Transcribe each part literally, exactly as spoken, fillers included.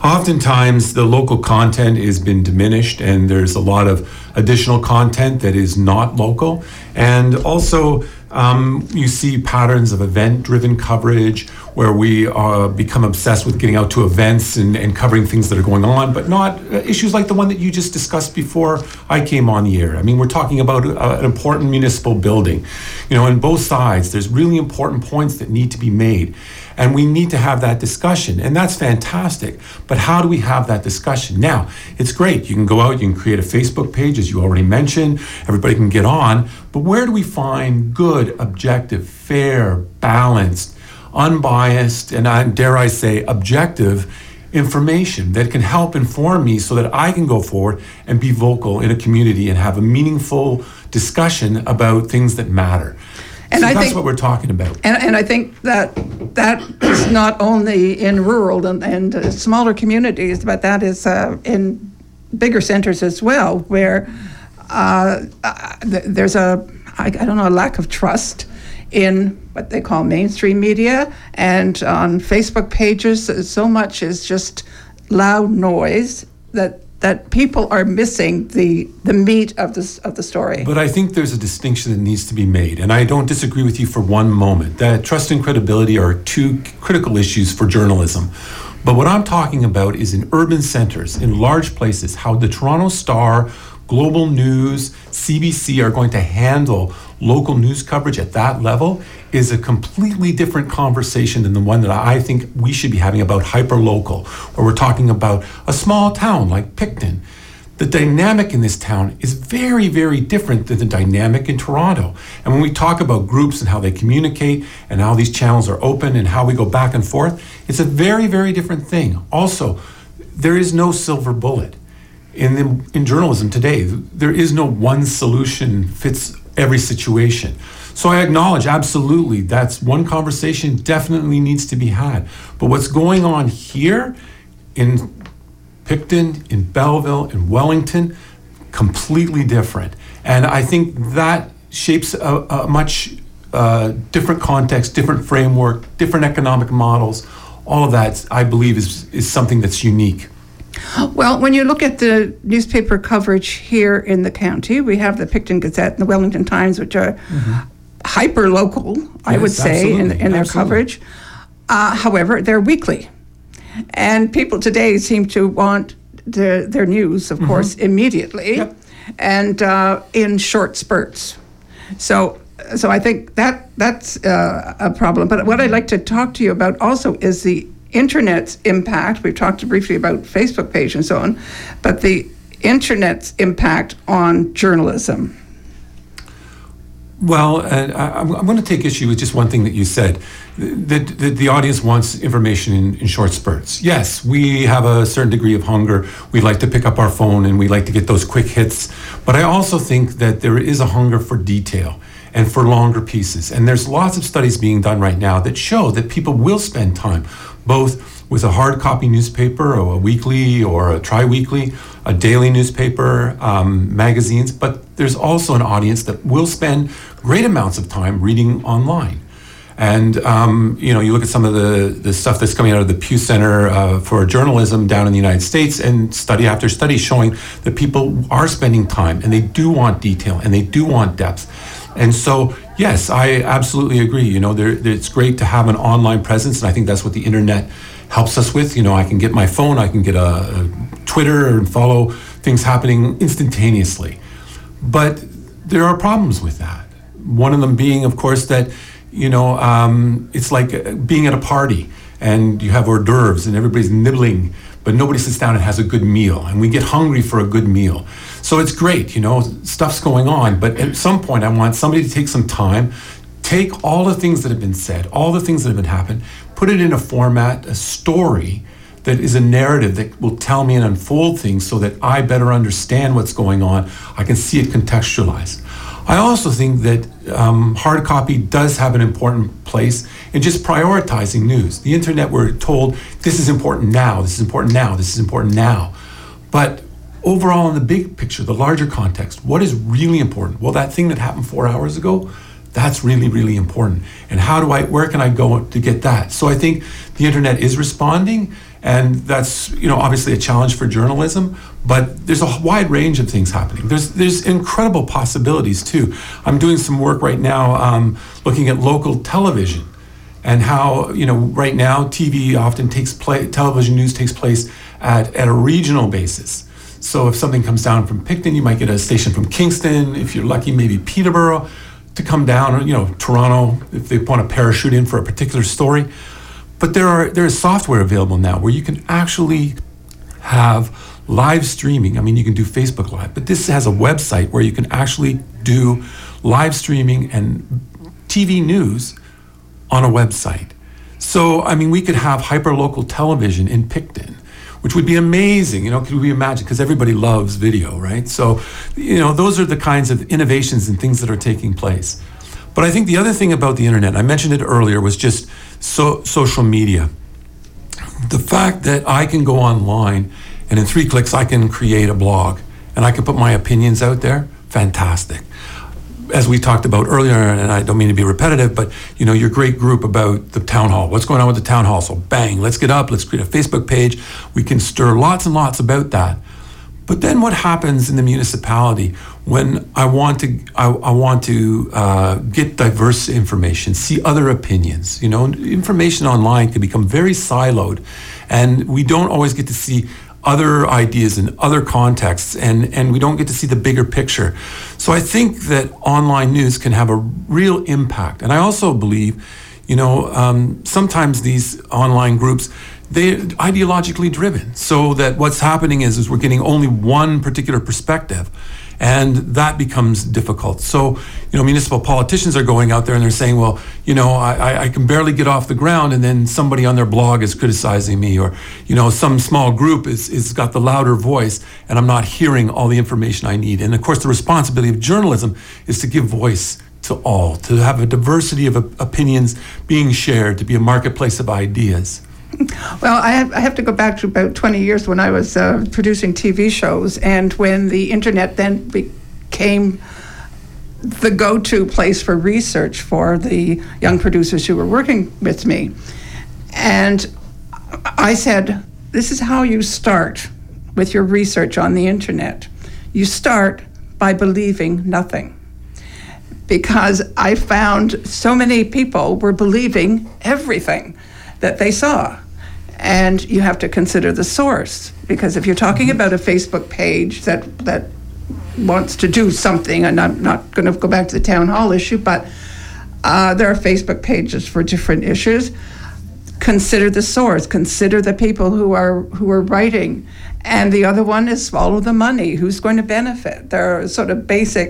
Oftentimes, the local content has been diminished, and there's a lot of additional content that is not local. And also, um, you see patterns of event-driven coverage where we uh, become obsessed with getting out to events and, and covering things that are going on, but not uh, issues like the one that you just discussed before I came on the air. I mean, we're talking about uh, an important municipal building. You know, on both sides, there's really important points that need to be made. And we need to have that discussion, and that's fantastic. But how do we have that discussion? Now, it's great. You can go out, you can create a Facebook page, as you already mentioned. Everybody can get on. But where do we find good, objective, fair, balanced, unbiased, and I, dare I say, objective information that can help inform me so that I can go forward and be vocal in a community and have a meaningful discussion about things that matter? And so I that's think, what we're talking about. And, and I think that that is not only in rural and, and uh, smaller communities, but that is uh, in bigger centers as well, where uh, uh, th- there's a, I, I don't know, a lack of trust in what they call mainstream media, and on Facebook pages, so much is just loud noise that that people are missing the the meat of this of the story. But I think there's a distinction that needs to be made, and I don't disagree with you for one moment. That trust and credibility are two critical issues for journalism. But what I'm talking about is in urban centers, in large places, how the Toronto Star, Global News, C B C are going to handle local news coverage at that level is a completely different conversation than the one that I think we should be having about hyperlocal, where we're talking about a small town like Picton. The dynamic in this town is very, very different than the dynamic in Toronto. And when we talk about groups and how they communicate and how these channels are open and how we go back and forth, it's a very, very different thing. Also, there is no silver bullet. In the, in journalism today, there is no one solution fits every situation. So I acknowledge, absolutely, that's one conversation definitely needs to be had. But what's going on here in Picton, in Belleville, in Wellington, completely different. And I think that shapes a, a much uh, different context, different framework, different economic models. All of that, I believe, is, is something that's unique. Well, when you look at the newspaper coverage here in the county, we have the Picton Gazette and the Wellington Times, which are mm-hmm. hyper-local, I yes, would say, in, in their absolutely. coverage. Uh, however, they're weekly. And people today seem to want the, their news, of mm-hmm. course, immediately yep. and uh, in short spurts. So so I think that that's uh, a problem. But what I'd like to talk to you about also is the Internet's impact. We've talked briefly about Facebook page and so on, but the Internet's impact on journalism. Well, uh, I, I'm going to take issue with just one thing that you said, that, that the audience wants information in, in short spurts. Yes, we have a certain degree of hunger. We like to pick up our phone and we like to get those quick hits. But I also think that there is a hunger for detail and for longer pieces. And there's lots of studies being done right now that show that people will spend time both with a hard copy newspaper or a weekly or a tri-weekly, a daily newspaper, um, magazines, but there's also an audience that will spend great amounts of time reading online. And, um, you know, you look at some of the, the stuff that's coming out of the Pew Center uh, for Journalism down in the United States, and study after study showing that people are spending time and they do want detail and they do want depth. And so, yes, I absolutely agree. You know, there, it's great to have an online presence, and I think that's what the internet helps us with. You know, I can get my phone, I can get a, a Twitter and follow things happening instantaneously. But there are problems with that. One of them being, of course, that, you know, um, it's like being at a party and you have hors d'oeuvres and everybody's nibbling, but nobody sits down and has a good meal, and we get hungry for a good meal. So it's great, you know, stuff's going on, but at some point I want somebody to take some time, take all the things that have been said, all the things that have been happened, put it in a format, a story that is a narrative that will tell me and unfold things so that I better understand what's going on. I can see it contextualized. I also think that um, hard copy does have an important place in just prioritizing news. The internet, we're told, this is important now, this is important now, this is important now. But overall, in the big picture, the larger context, what is really important? Well, that thing that happened four hours ago, that's really, really important. And how do I, where can I go to get that? So I think the internet is responding, And that's, you know, obviously a challenge for journalism, but there's a wide range of things happening. There's there's incredible possibilities too. I'm doing some work right now um, looking at local television and how, you know, right now T V often takes place, television news takes place at, at a regional basis. So if something comes down from Picton, you might get a station from Kingston. If you're lucky, maybe Peterborough to come down, or, you know, Toronto, if they want to parachute in for a particular story. But there are there is software available now where you can actually have live streaming. I mean, you can do Facebook Live, but this has a website where you can actually do live streaming and T V news on a website. So, I mean, we could have hyper-local television in Picton, which would be amazing. You know, could we imagine? Because everybody loves video, right? So, you know, those are the kinds of innovations and things that are taking place. But I think the other thing about the internet, I mentioned it earlier, was just so, social media. The fact that I can go online and in three clicks I can create a blog and I can put my opinions out there, fantastic. As we talked about earlier, and I don't mean to be repetitive, but you know, your great group about the town hall. What's going on with the town hall? So bang, let's get up, let's create a Facebook page. We can stir lots and lots about that. But then what happens in the municipality when I want to I, I want to uh, get diverse information, see other opinions? You know, information online can become very siloed, and we don't always get to see other ideas in other contexts, and, and we don't get to see the bigger picture. So I think that online news can have a real impact. And I also believe, you know, um, sometimes these online groups, they're ideologically driven, so that what's happening is, is we're getting only one particular perspective, and that becomes difficult. So, you know, municipal politicians are going out there and they're saying, well, you know, I, I can barely get off the ground, and then somebody on their blog is criticizing me, or, you know, some small group is, is got the louder voice, and I'm not hearing all the information I need. And of course, the responsibility of journalism is to give voice to all, to have a diversity of opinions being shared, to be a marketplace of ideas. Well, I have, I have to go back to about twenty years when I was uh, producing T V shows, and when the internet then became the go-to place for research for the young producers who were working with me. And I said, this is how you start with your research on the internet. You start by believing nothing. Because I found so many people were believing everything that they saw. And you have to consider the source, because if you're talking about a Facebook page that that wants to do something, and I'm not going to go back to the town hall issue, but uh, there are Facebook pages for different issues. Consider the source, consider the people who are who are writing. And the other one is follow the money. Who's going to benefit? There are sort of basic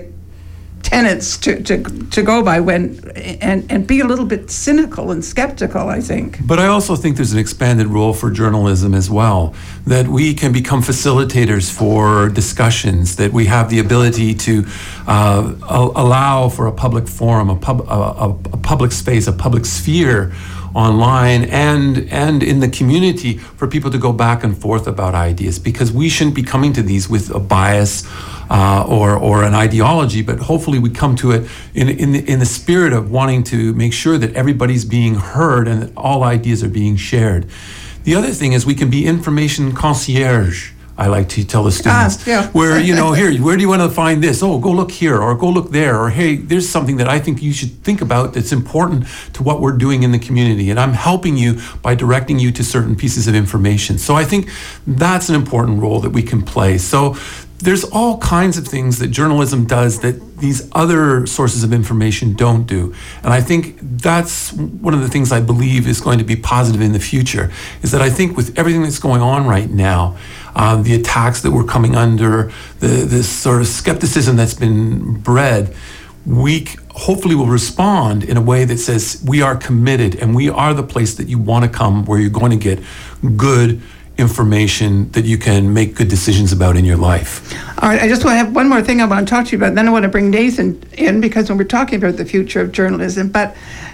tenets to, to, to go by when and, and be a little bit cynical and skeptical, I think. But I also think there's an expanded role for journalism as well, that we can become facilitators for discussions, that we have the ability to uh, allow for a public forum, a, pub, a, a public space, a public sphere online and and in the community for people to go back and forth about ideas, because we shouldn't be coming to these with a bias uh, or or an ideology, but hopefully we come to it in in the, in the spirit of wanting to make sure that everybody's being heard and that all ideas are being shared. The other thing is we can be information concierge, I like to tell the students, ah, yeah. where, you know, here, where do you want to find this? Oh, go look here, or go look there, or hey, there's something that I think you should think about that's important to what we're doing in the community. And I'm helping you by directing you to certain pieces of information. So I think that's an important role that we can play. So there's all kinds of things that journalism does that these other sources of information don't do. And I think that's one of the things I believe is going to be positive in the future, is that I think with everything that's going on right now, uh, the attacks that we're coming under, the this sort of skepticism that's been bred, we c- hopefully will respond in a way that says we are committed and we are the place that you want to come, where you're going to get good information that you can make good decisions about in your life. All right, I just want to have one more thing I want to talk to you about, then I want to bring Nathan in, because when we're talking about the future of journalism, but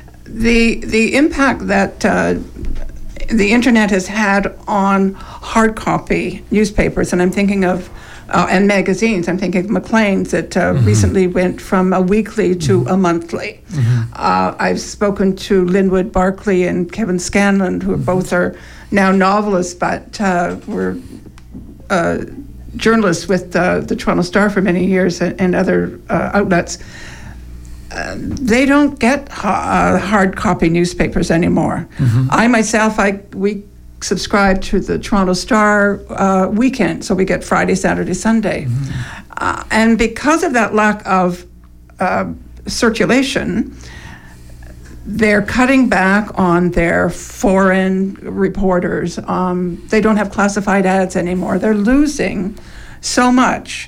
the the impact that uh, the internet has had on hard copy newspapers, and I'm thinking of uh, and magazines. I'm thinking of Maclean's that uh, mm-hmm. recently went from a weekly to mm-hmm. a monthly. Mm-hmm. Uh, I've spoken to Linwood Barkley and Kevin Scanlon, who mm-hmm. both are now novelists, but uh, were uh, journalists with uh, the Toronto Star for many years and, and other uh, outlets. Uh, they don't get ha- uh, hard copy newspapers anymore. Mm-hmm. I myself, I we subscribe to the Toronto Star uh, weekend, so we get Friday, Saturday, Sunday. Mm-hmm. Uh, and because of that lack of uh, circulation, they're cutting back on their foreign reporters. Um, they don't have classified ads anymore. They're losing so much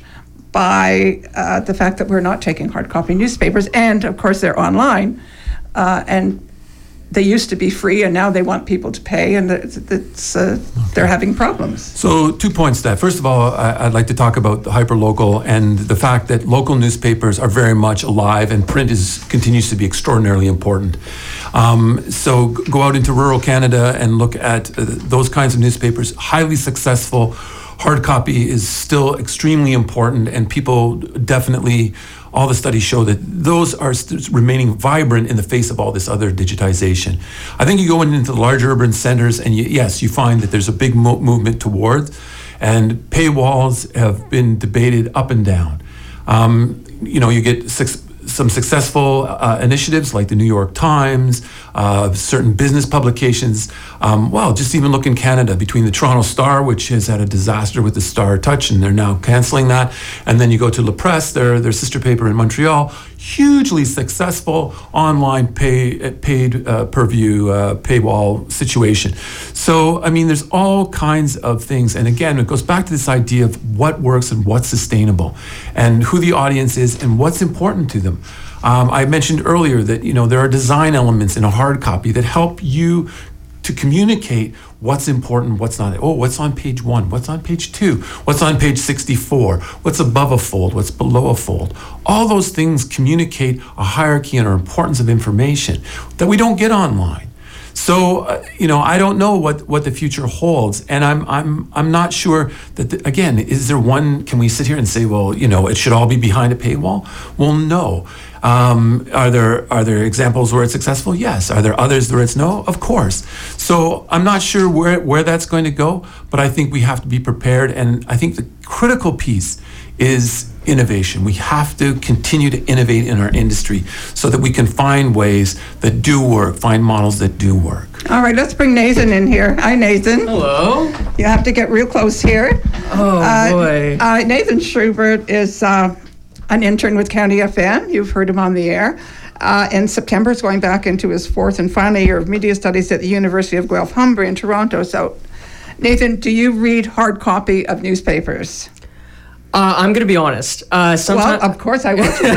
by uh, the fact that we're not taking hard copy newspapers. And of course, they're online. Uh, and they used to be free, and now they want people to pay, and it's, it's, uh, okay. they're having problems. So two points to that. First of all, I, I'd like to talk about the hyperlocal and the fact that local newspapers are very much alive, and print is continues to be extraordinarily important. Um, so g- go out into rural Canada and look at uh, those kinds of newspapers, highly successful. Hard copy is still extremely important, and people definitely, all the studies show that those are st- remaining vibrant in the face of all this other digitization. I think you go into the large urban centers, and you, yes, you find that there's a big mo- movement towards, and paywalls have been debated up and down. Um, you know, you get six, some successful uh, initiatives like the New York Times, uh, certain business publications. Um, well, just even look in Canada between the Toronto Star, which has had a disaster with the Star Touch, and they're now canceling that. And then you go to La Presse, their, their sister paper in Montreal, hugely successful online pay, paid uh, per view uh, paywall situation. So, I mean, there's all kinds of things. And again, it goes back to this idea of what works and what's sustainable, and who the audience is and what's important to them. Um, I mentioned earlier that, you know, there are design elements in a hard copy that help you to communicate what's important, what's not. Oh, what's on page one? What's on page two? What's on page sixty-four? What's above a fold? What's below a fold? All those things communicate a hierarchy and an importance of information that we don't get online. So, uh, you know, I don't know what, what the future holds, and I'm I'm I'm not sure that the, again, is there one? Can we sit here and say, well, you know, it should all be behind a paywall? Well, no. Um, are there are there examples where it's successful? Yes. Are there others where it's no? Of course. So I'm not sure where where that's going to go, but I think we have to be prepared, and I think the critical piece is innovation. We have to continue to innovate in our industry so that we can find ways that do work, find models that do work. All right, let's bring Nathan in here. Hi, Nathan. Hello. You have to get real close here. Oh, uh, boy. Uh, Nathan Schubert is uh, an intern with County F M. You've heard him on the air. Uh, in September, he's going back into his fourth and final year of media studies at the University of Guelph-Humber in Toronto. So, Nathan, do you read hard copy of newspapers? Uh, I'm going to be honest. Uh, well, of course I want you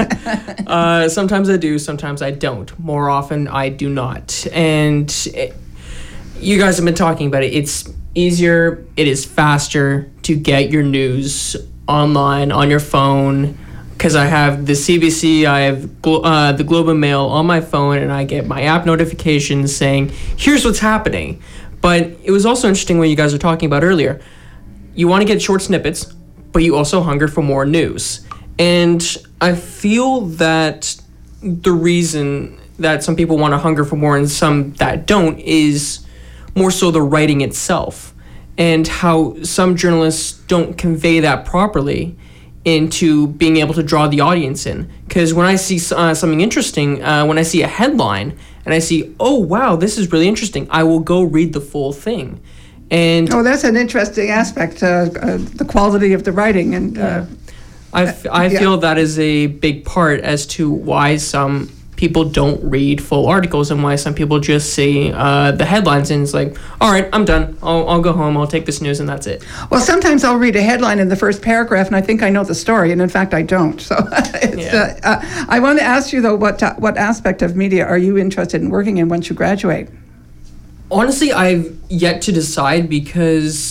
to be. uh, sometimes I do, sometimes I don't. More often, I do not. And it, you guys have been talking about it. It's easier, it is faster to get your news online, on your phone, because I have the C B C, I have Glo- uh, the Globe and Mail on my phone, and I get my app notifications saying, here's what's happening. But it was also interesting what you guys were talking about earlier. You want to get short snippets, but you also hunger for more news. And I feel that the reason that some people want to hunger for more and some that don't is more so the writing itself, and how some journalists don't convey that properly into being able to draw the audience in. Because when I see uh, something interesting, uh, when I see a headline and I see, oh, wow, this is really interesting, I will go read the full thing. And oh, that's an interesting aspect, uh, uh, the quality of the writing. And uh, I, f- I yeah. feel that is a big part as to why some people don't read full articles and why some people just see uh, the headlines and it's like, all right, I'm done. I'll, I'll go home. I'll take this news and that's it. Well, sometimes I'll read a headline in the first paragraph and I think I know the story, and in fact I don't. So it's, yeah. uh, uh, I want to ask you, though, what uh, what aspect of media are you interested in working in once you graduate? Honestly, I've yet to decide because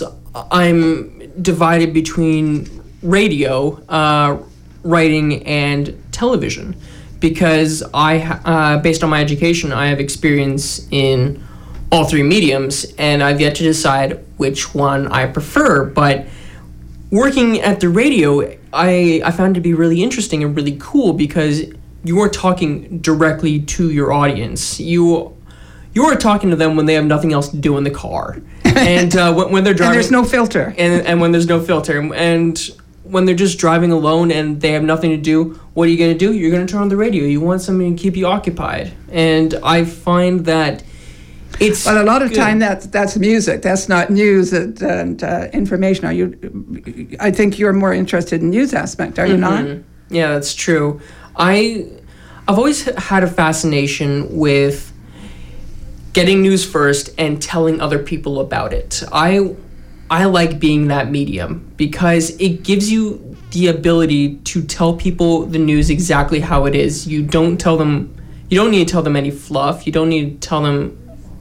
I'm divided between radio, uh, writing, and television. Because I, uh, based on my education, I have experience in all three mediums, and I've yet to decide which one I prefer. But working at the radio, I, I found it to be really interesting and really cool because you are talking directly to your audience. You you are talking to them when they have nothing else to do in the car. and uh, when, when they're driving, And there's no filter. and, and when there's no filter, and when they're just driving alone and they have nothing to do, what are you going to do? You're going to turn on the radio. You want something to keep you occupied. And I find that it's But a lot of good. time that's that's music. That's not news and, and uh, information. Are you? I think you're more interested in news aspect. Are you not? Yeah, that's true. I, I've always had a fascination with getting news first and telling other people about it. I, I like being that medium because it gives you the ability to tell people the news exactly how it is. You don't tell them, you don't need to tell them any fluff. You don't need to tell them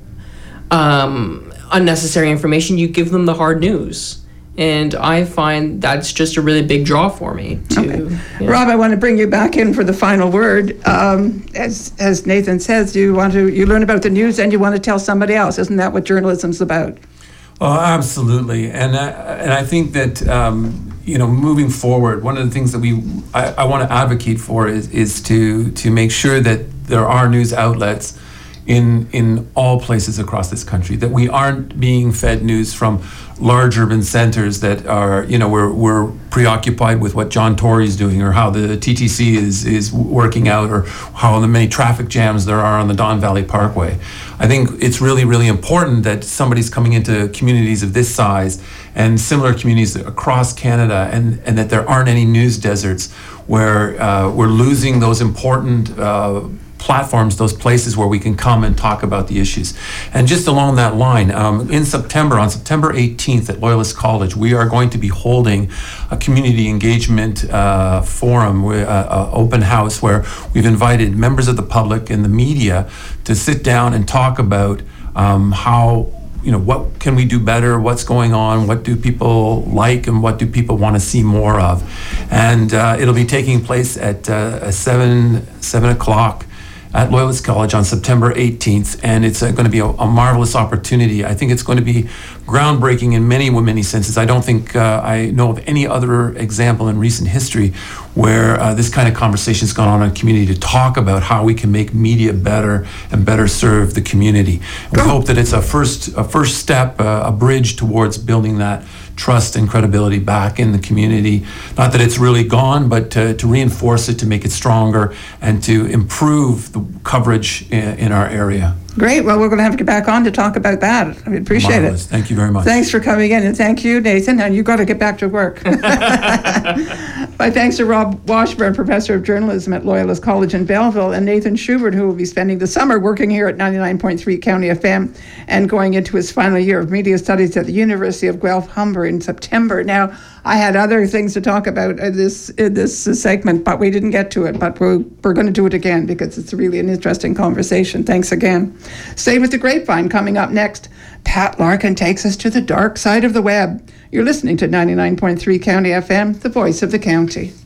um, unnecessary information. You give them the hard news. And I find that's just a really big draw for me. To, Okay. yeah. Rob, I want to bring you back in for the final word. Um, as as Nathan says, you want to you learn about the news and you want to tell somebody else. Isn't that what journalism's about? Oh, absolutely, and I, and I think that um, you know, moving forward, one of the things that we I, I want to advocate for is is to to make sure that there are news outlets in in all places across this country, that we aren't being fed news from large urban centers that are, you know, we're we're preoccupied with what John Tory's doing or how the T T C is is working out or how the many traffic jams there are on the Don Valley Parkway. I think it's really, really important that somebody's coming into communities of this size and similar communities across Canada, and, and that there aren't any news deserts where uh, we're losing those important uh, platforms, those places where we can come and talk about the issues. And just along that line, um, in September, on September eighteenth at Loyalist College, we are going to be holding a community engagement uh, forum, uh, uh, open house, where we've invited members of the public and the media to sit down and talk about um, how, you know, what can we do better, what's going on, what do people like, and what do people want to see more of. And uh, it'll be taking place at uh, seven, seven o'clock at Loyalist College on September eighteenth, and it's uh, going to be a, a marvelous opportunity. I think it's going to be groundbreaking in many, many senses. I don't think uh, I know of any other example in recent history where uh, this kind of conversation's gone on in a community to talk about how we can make media better and better serve the community. And we hope that it's a first, a first step, uh, a bridge towards building that trust and credibility back in the community. Not that it's really gone, but to, to reinforce it, to make it stronger, and to improve the coverage in, in our area. Great. Well, we're going to have to get back on to talk about that. I appreciate Marvelous. it. Thank you very much. Thanks for coming in, and thank you, Nathan. And you've got to get back to work. My thanks to Rob Washburn, Professor of Journalism at Loyalist College in Belleville, and Nathan Schubert, who will be spending the summer working here at ninety-nine point three County F M and going into his final year of media studies at the University of Guelph-Humber in September. Now, I had other things to talk about in this in this segment, but we didn't get to it. But we're, we're going to do it again because it's really an interesting conversation. Thanks again. Stay with the Grapevine. Coming up next, Pat Larkin takes us to the dark side of the web. You're listening to ninety-nine point three County F M, the voice of the county.